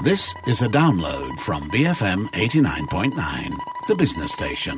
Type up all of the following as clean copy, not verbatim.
This is a download from BFM 89.9, the business station.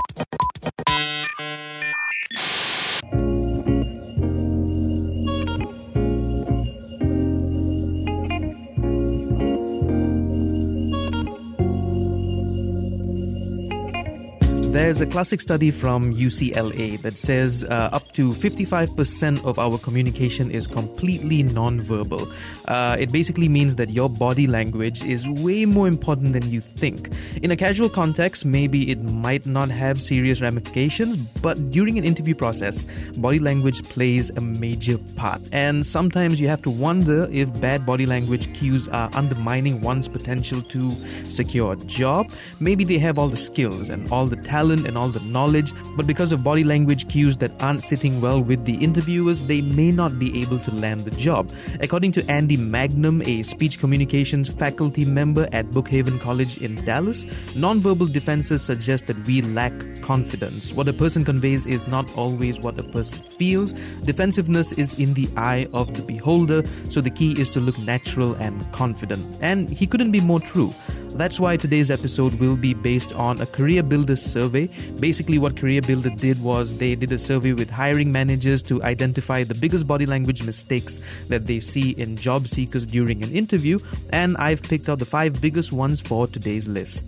There's a classic study from UCLA that says up to 55% of our communication is completely non-verbal. It basically means that your body language is way more important than you think. In a casual context, maybe it might not have serious ramifications, but during an interview process, body language plays a major part. And sometimes you have to wonder if bad body language cues are undermining one's potential to secure a job. Maybe they have all the skills and all the talent and all the knowledge, but because of body language cues that aren't sitting well with the interviewers, they may not be able to land the job. According to Andy Magnum, a speech communications faculty member at Brookhaven College in Dallas, nonverbal defenses suggest that we lack confidence. What a person conveys is not always what a person feels. Defensiveness is in the eye of the beholder, so the key is to look natural and confident. And he couldn't be more true. That's why today's episode will be based on a Career Builder survey. Basically, what Career Builder did was they did a survey with hiring managers to identify the biggest body language mistakes that they see in job seekers during an interview, and I've picked out the 5 biggest ones for today's list.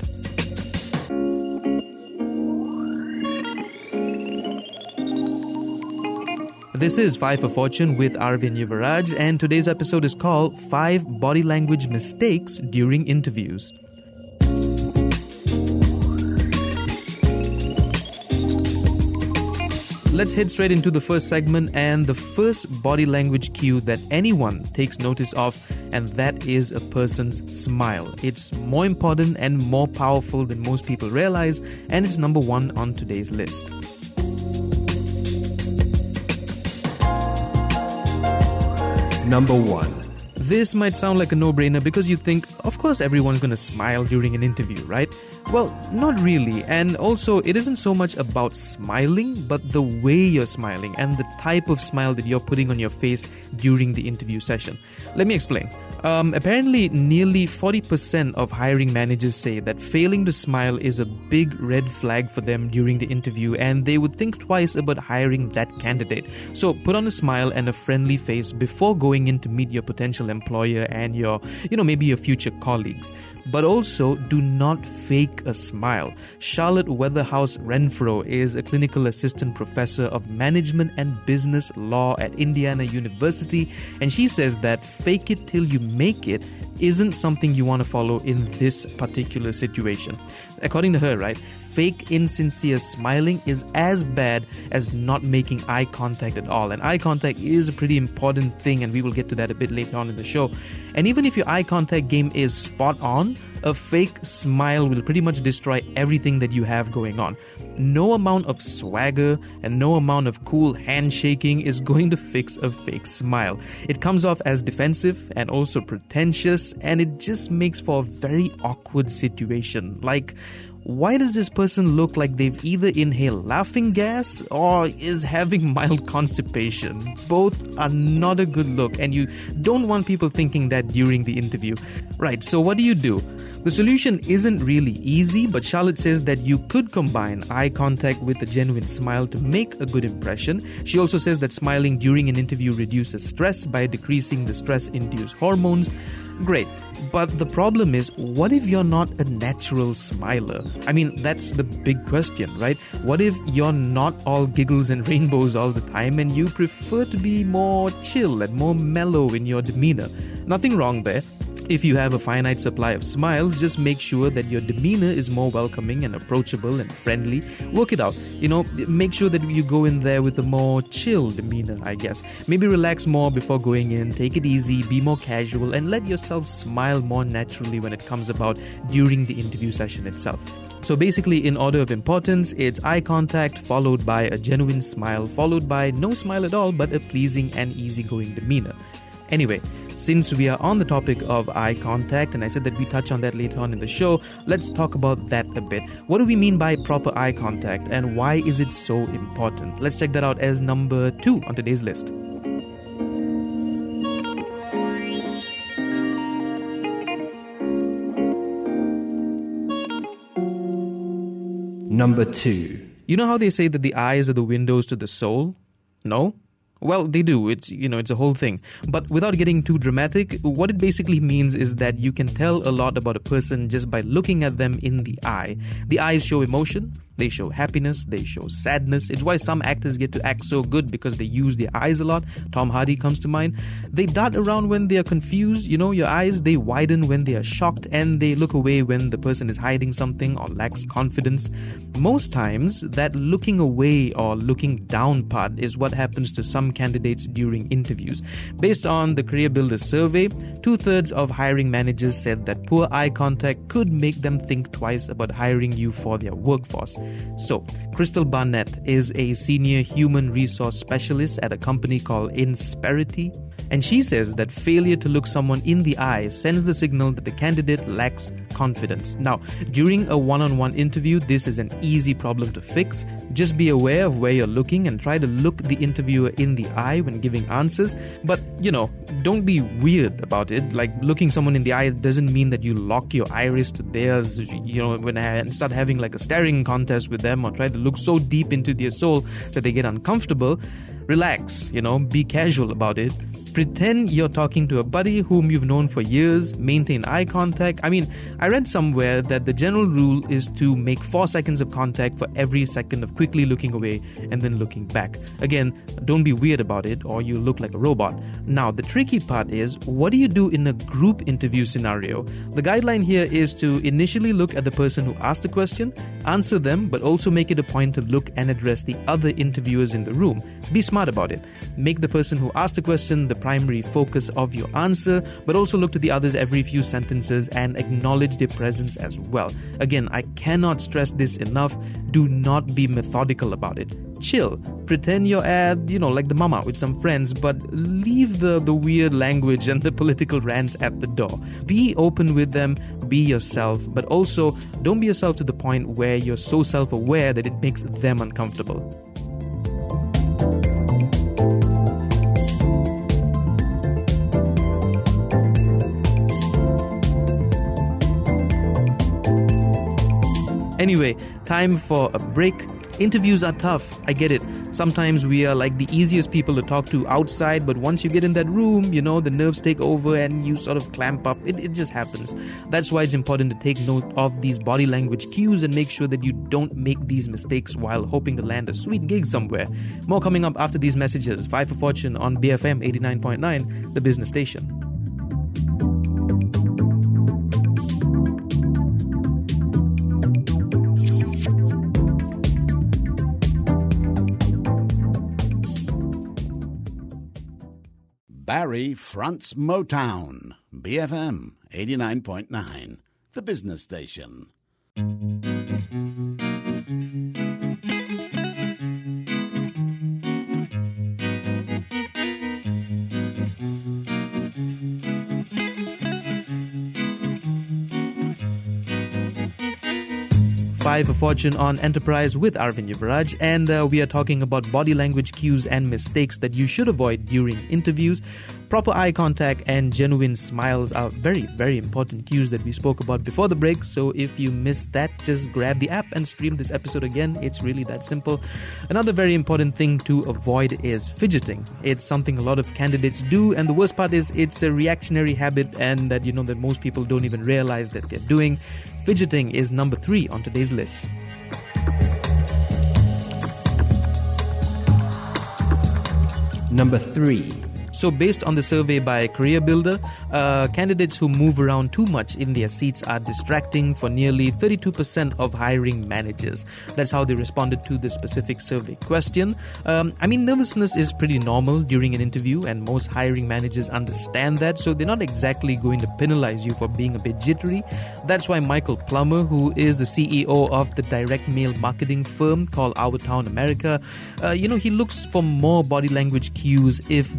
This is 5 for Fortune with Arvind Yuvaraj, and today's episode is called 5 Body Language Mistakes During Interviews. Let's head straight into the first segment, and the first body language cue that anyone takes notice of, and that is a person's smile. It's more important and more powerful than most people realize, and it's number 1 on today's list. Number 1. This might sound like a no-brainer because you think, of course everyone's going to smile during an interview, right? Well, not really. And also, it isn't so much about smiling, but the way you're smiling and the type of smile that you're putting on your face during the interview session. Let me explain. Apparently, nearly 40% of hiring managers say that failing to smile is a big red flag for them during the interview, and they would think twice about hiring that candidate. So put on a smile and a friendly face before going in to meet your potential employer and your, maybe your future colleagues. But also, do not fake a smile. Charlotte Weatherhouse Renfro is a clinical assistant professor of management and business law at Indiana University, and she says that fake it till you make it isn't something you want to follow in this particular situation. According to her, right, fake insincere smiling is as bad as not making eye contact at all. And eye contact is a pretty important thing, and we will get to that a bit later on in the show. And even if your eye contact game is spot on, a fake smile will pretty much destroy everything that you have going on. No amount of swagger and no amount of cool handshaking is going to fix a fake smile. It comes off as defensive and also pretentious, and it just makes for a very awkward situation. Like, why does this person look like they've either inhaled laughing gas or is having mild constipation? Both are not a good look, and you don't want people thinking that during the interview. Right, so what do? The solution isn't really easy, but Charlotte says that you could combine eye contact with a genuine smile to make a good impression. She also says that smiling during an interview reduces stress by decreasing the stress-induced hormones. Great, but the problem is, what if you're not a natural smiler? I mean, that's the big question, right? What if you're not all giggles and rainbows all the time and you prefer to be more chill and more mellow in your demeanor? Nothing wrong there. If you have a finite supply of smiles, just make sure that your demeanor is more welcoming and approachable and friendly. Work it out. Make sure that you go in there with a more chill demeanor, I guess. Maybe relax more before going in, take it easy, be more casual, and let yourself smile more naturally when it comes about during the interview session itself. So basically, in order of importance, it's eye contact followed by a genuine smile, followed by no smile at all, but a pleasing and easygoing demeanor. Anyway, since we are on the topic of eye contact, and I said that we touch on that later on in the show, let's talk about that a bit. What do we mean by proper eye contact, and why is it so important? Let's check that out as number 2 on today's list. Number 2. You know how they say that the eyes are the windows to the soul? No? Well, they do. It's a whole thing. But without getting too dramatic, what it basically means is that you can tell a lot about a person just by looking at them in the eye. The eyes show emotion. They show happiness, they show sadness. It's why some actors get to act so good, because they use their eyes a lot. Tom Hardy comes to mind. They dart around when they are confused. Your eyes, they widen when they are shocked, and they look away when the person is hiding something or lacks confidence. Most times, that looking away or looking down part is what happens to some candidates during interviews. Based on the Career Builder survey, 2/3 of hiring managers said that poor eye contact could make them think twice about hiring you for their workforce. So, Crystal Barnett is a senior human resource specialist at a company called Insperity, and she says that failure to look someone in the eye sends the signal that the candidate lacks confidence. Now, during a one-on-one interview, this is an easy problem to fix. Just be aware of where you're looking and try to look the interviewer in the eye when giving answers. But, don't be weird about it. Like, looking someone in the eye doesn't mean that you lock your iris to theirs, and start having like a staring contest with them, or try to look so deep into their soul that they get uncomfortable. Relax, be casual about it. Pretend you're talking to a buddy whom you've known for years. Maintain eye contact. I read somewhere that the general rule is to make 4 seconds of contact for every second of quickly looking away and then looking back. Again, don't be weird about it or you look like a robot. Now, the tricky part is, what do you do in a group interview scenario? The guideline here is to initially look at the person who asked the question, answer them, but also make it a point to look and address the other interviewers in the room. Be smart about it. Make the person who asked the question the primary focus of your answer, but also look to the others every few sentences and acknowledge their presence as well. Again, I cannot stress this enough. Do not be methodical about it. Chill. Pretend you're at, like the mama with some friends, but leave the weird language and the political rants at the door. Be open with them, be yourself, but also don't be yourself to the point where you're so self-aware that it makes them uncomfortable. Anyway, time for a break. Interviews are tough, I get it. Sometimes we are like the easiest people to talk to outside, but once you get in that room, the nerves take over and you sort of clamp up. It just happens. That's why it's important to take note of these body language cues and make sure that you don't make these mistakes while hoping to land a sweet gig somewhere. More coming up after these messages. 5 for Fortune on BFM 89.9, the business station. Barry fronts Motown. BFM 89.9, the business station. 5 for Fortune on Enterprise with Arvind Yuvraj, and we are talking about body language cues and mistakes that you should avoid during interviews. Proper eye contact and genuine smiles are very, very important cues that we spoke about before the break. So if you missed that, just grab the app and stream this episode again. It's really that simple. Another very important thing to avoid is fidgeting. It's something a lot of candidates do, and the worst part is it's a reactionary habit, and that that most people don't even realize that they're doing. Fidgeting is number 3 on today's list. Number 3. So based on the survey by Career Builder, candidates who move around too much in their seats are distracting for nearly 32% of hiring managers. That's how they responded to the specific survey question. Nervousness is pretty normal during an interview, and most hiring managers understand that, so they're not exactly going to penalize you for being a bit jittery. That's why Michael Plummer, who is the CEO of the direct mail marketing firm called Our Town America, he looks for more body language cues if the candidate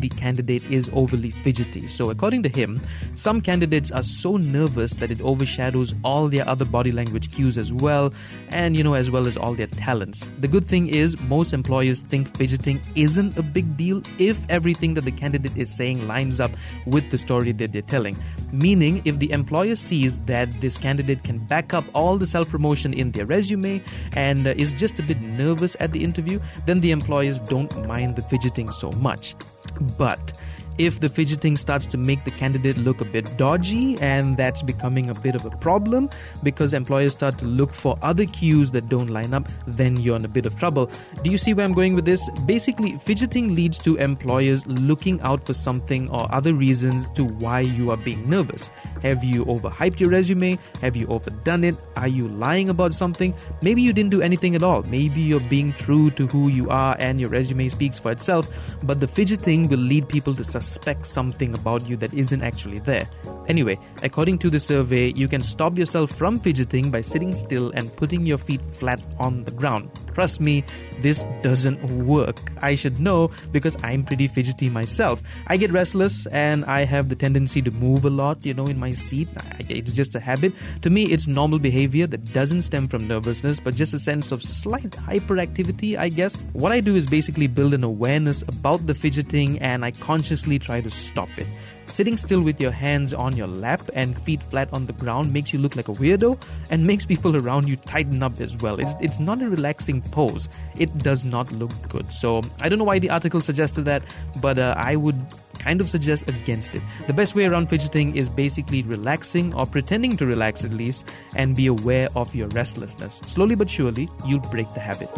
candidate is overly fidgety. So according to him, some candidates are so nervous that it overshadows all their other body language cues as well, and as well as all their talents. The good thing is most employers think fidgeting isn't a big deal if everything that the candidate is saying lines up with the story that they're telling. Meaning, if the employer sees that this candidate can back up all the self-promotion in their resume and is just a bit nervous at the interview, then the employers don't mind the fidgeting so much. But if the fidgeting starts to make the candidate look a bit dodgy, and that's becoming a bit of a problem because employers start to look for other cues that don't line up, then you're in a bit of trouble. Do you see where I'm going with this? Basically, fidgeting leads to employers looking out for something or other reasons to why you are being nervous. Have you overhyped your resume? Have you overdone it? Are you lying about something? Maybe you didn't do anything at all. Maybe you're being true to who you are and your resume speaks for itself, but the fidgeting will lead people to suspect something about you that isn't actually there. Anyway, according to the survey, you can stop yourself from fidgeting by sitting still and putting your feet flat on the ground. Trust me, this doesn't work. I should know because I'm pretty fidgety myself. I get restless and I have the tendency to move a lot, in my seat. It's just a habit. To me, it's normal behavior that doesn't stem from nervousness, but just a sense of slight hyperactivity, I guess. What I do is basically build an awareness about the fidgeting and I consciously try to stop it. Sitting still with your hands on your lap and feet flat on the ground makes you look like a weirdo and makes people around you tighten up as well. It's not a relaxing pose. It does not look good. So I don't know why the article suggested that, but I would kind of suggest against it. The best way around fidgeting is basically relaxing or pretending to relax at least and be aware of your restlessness. Slowly but surely, you'll break the habit.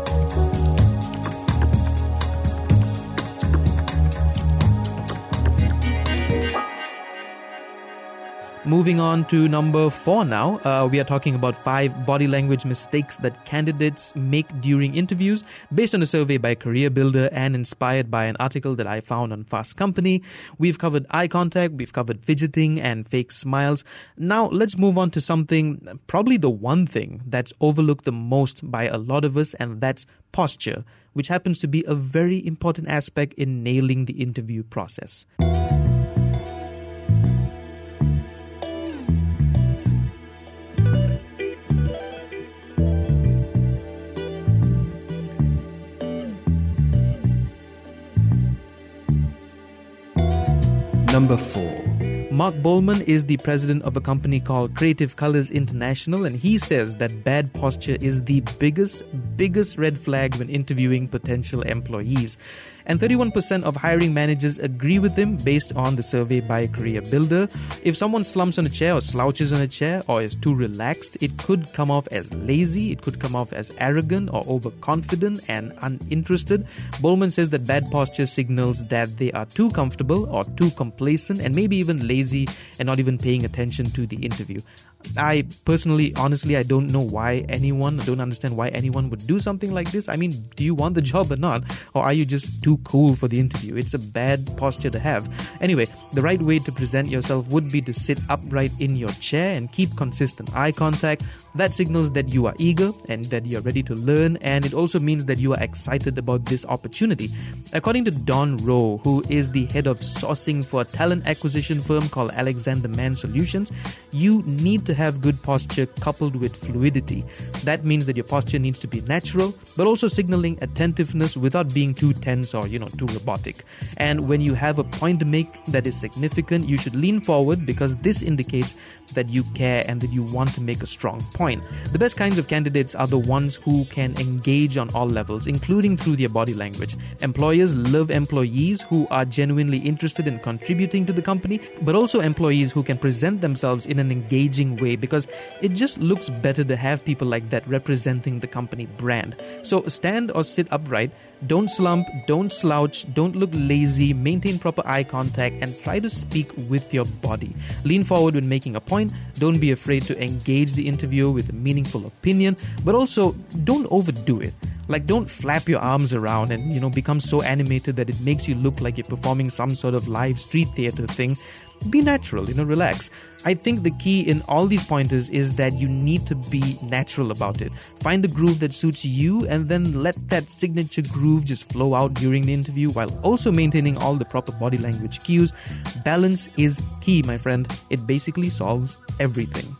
Moving on to number 4 now, we are talking about 5 body language mistakes that candidates make during interviews based on a survey by Career Builder and inspired by an article that I found on Fast Company. We've covered eye contact, we've covered fidgeting and fake smiles. Now let's move on to something, probably the one thing that's overlooked the most by a lot of us, and that's posture, which happens to be a very important aspect in nailing the interview process. Number 4. Mark Bowman is the president of a company called Creative Colors International, and he says that bad posture is the biggest red flag when interviewing potential employees. And 31% of hiring managers agree with him based on the survey by Career Builder. If someone slumps on a chair or slouches on a chair or is too relaxed, it could come off as lazy, it could come off as arrogant or overconfident and uninterested. Bowman says that bad posture signals that they are too comfortable or too complacent and maybe even lazy and not even paying attention to the interview. I personally, honestly, I don't understand why anyone would do something like this. I mean, do you want the job or not? Or are you just too cool for the interview? It's a bad posture to have. Anyway, the right way to present yourself would be to sit upright in your chair and keep consistent eye contact. That signals that you are eager and that you're ready to learn, and it also means that you are excited about this opportunity. According to Don Rowe, who is the head of sourcing for a talent acquisition firm called Alexander Mann Solutions, you need to have good posture coupled with fluidity. That means that your posture needs to be natural, but also signaling attentiveness without being too tense or, too robotic. And when you have a point to make that is significant, you should lean forward because this indicates that you care and that you want to make a strong point. The best kinds of candidates are the ones who can engage on all levels, including through their body language. Employers love employees who are genuinely interested in contributing to the company, but also employees who can present themselves in an engaging way, because it just looks better to have people like that representing the company brand. So stand or sit upright, don't slump, don't slouch, don't look lazy, maintain proper eye contact, and try to speak with your body. Lean forward when making a point, don't be afraid to engage the interviewer with a meaningful opinion, but also don't overdo it. Like, don't flap your arms around and, become so animated that it makes you look like you're performing some sort of live street theater thing. Be natural, relax. I think the key in all these pointers is that you need to be natural about it. Find a groove that suits you and then let that signature groove just flow out during the interview while also maintaining all the proper body language cues. Balance is key, my friend. It basically solves everything.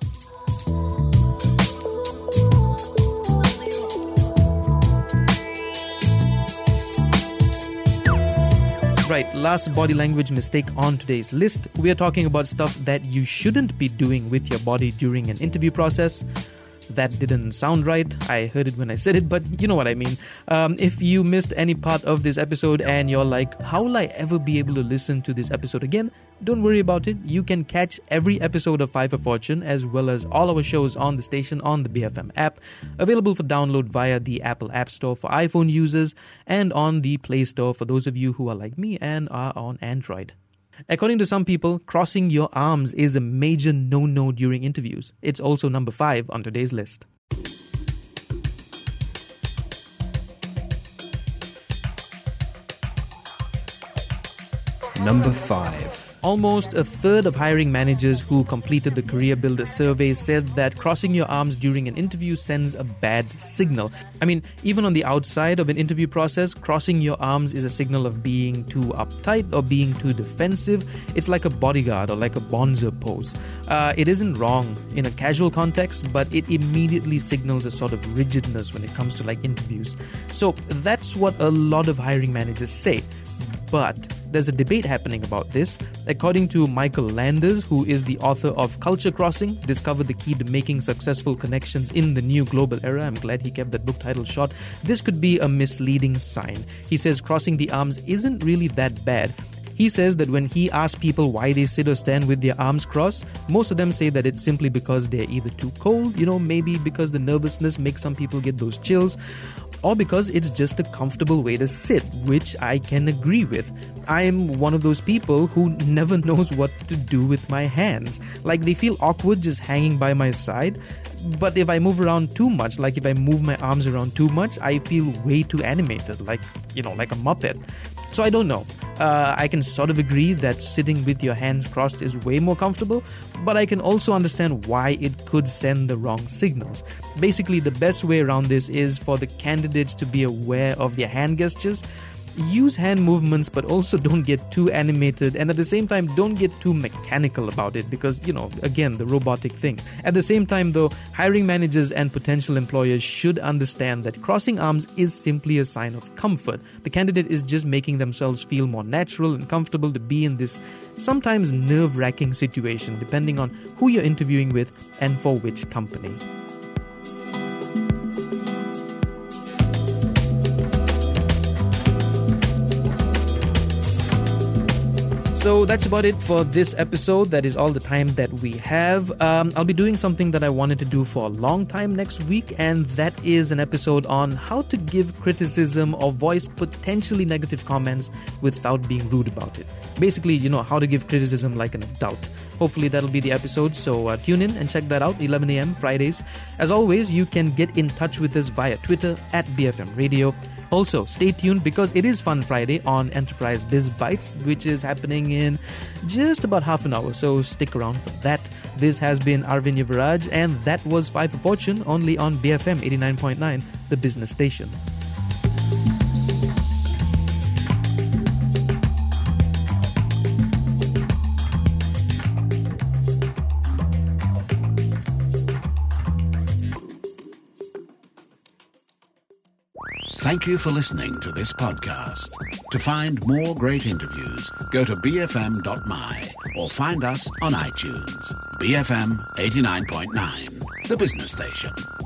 Right, last body language mistake on today's list. We are talking about stuff that you shouldn't be doing with your body during an interview process. That didn't sound right. I heard it when I said it, but you know what I mean. If you missed any part of this episode and you're like, how will I ever be able to listen to this episode again? Don't worry about it. You can catch every episode of Five for Fortune as well as all our shows on the station on the BFM app, available for download via the Apple App Store for iPhone users and on the Play Store for those of you who are like me and are on Android. According to some people, crossing your arms is a major no-no during interviews. It's also number 5 on today's list. Number 5. Almost a third of hiring managers who completed the Career Builder survey said that crossing your arms during an interview sends a bad signal. I mean, even on the outside of an interview process, crossing your arms is a signal of being too uptight or being too defensive. It's like a bodyguard or like a bonzer pose. It isn't wrong in a casual context, but it immediately signals a sort of rigidness when it comes to like interviews. So that's what a lot of hiring managers say. But there's a debate happening about this. According to Michael Landers, who is the author of Culture Crossing, Discover the Key to Making Successful Connections in the New Global Era. I'm glad he kept that book title short. This could be a misleading sign. He says crossing the arms isn't really that bad. He says that when he asks people why they sit or stand with their arms crossed, most of them say that it's simply because they're either too cold, maybe because the nervousness makes some people get those chills, or because it's just a comfortable way to sit, which I can agree with. I'm one of those people who never knows what to do with my hands. Like, they feel awkward just hanging by my side. But if I move around too much, like if I move my arms around too much, I feel way too animated, like a Muppet. So I don't know. I can sort of agree that sitting with your hands crossed is way more comfortable, but I can also understand why it could send the wrong signals. Basically, the best way around this is for the candidates to be aware of their hand gestures. Use hand movements, but also don't get too animated, and at the same time don't get too mechanical about it because, again, the robotic thing. At the same time though, hiring managers and potential employers should understand that crossing arms is simply a sign of comfort. The candidate is just making themselves feel more natural and comfortable to be in this sometimes nerve-wracking situation, depending on who you're interviewing with and for which company. So that's about it for this episode. That is all the time that we have. I'll be doing something that I wanted to do for a long time next week, and that is an episode on how to give criticism or voice potentially negative comments without being rude about it. Basically, how to give criticism like an adult. Hopefully that'll be the episode, so tune in and check that out, 11 a.m. Fridays. As always, you can get in touch with us via Twitter at BFM Radio. Also, stay tuned because it is Fun Friday on Enterprise Biz Bites, which is happening in just about half an hour, so stick around for that. This has been Arvind Yuvaraj, and that was Five for Fortune, only on BFM 89.9, the business station. Thank you for listening to this podcast. To find more great interviews, go to bfm.my or find us on iTunes. BFM 89.9, the business station.